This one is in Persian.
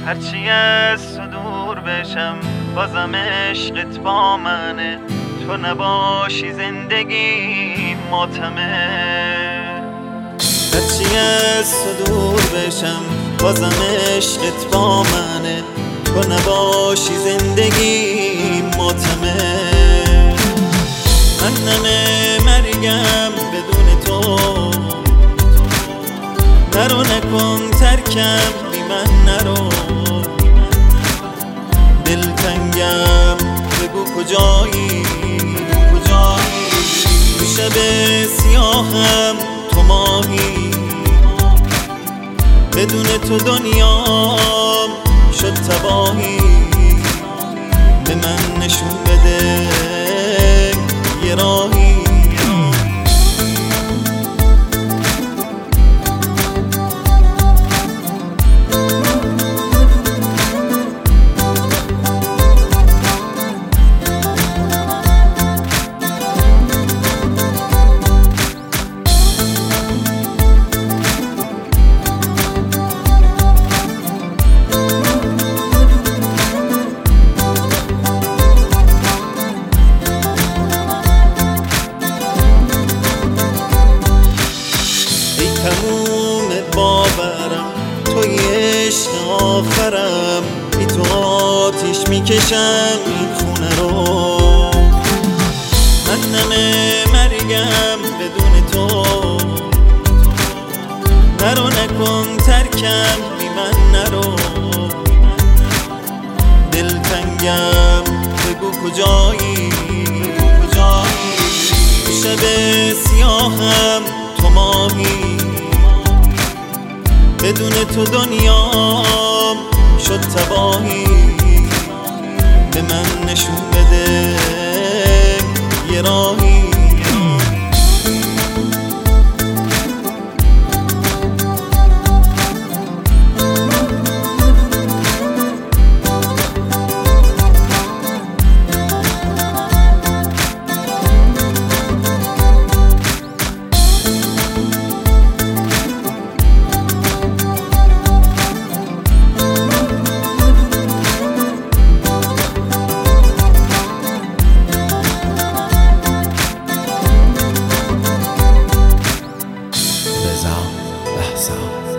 هرچی از تو دور بشم بازم عشقت با منه، تو نباشی زندگی ماتمه. هرچی از تو دور بشم بازم عشقت با منه، تو نباشی زندگی ماتمه. من نمه مرگم بدون تو، نرو نکن ترکم بی من نرو. دلتنگم بگو کجایی تو شب سیاهم تو ماهی، بدون تو دنیام شد تباهی. به من نشون بده یه راهی. تموم باورم توی عشق آخرم، بی تو آتیش میکشم این خونه رو. من نمه مرگم بدون تو، نرو نکن ترکم بی من نرو. دلتنگم بگو کجایی تو شب سیاهم تو ماهی، بدون تو دنیام شد تباهی. به من نشون بده یه راهی. رضا بهزاد.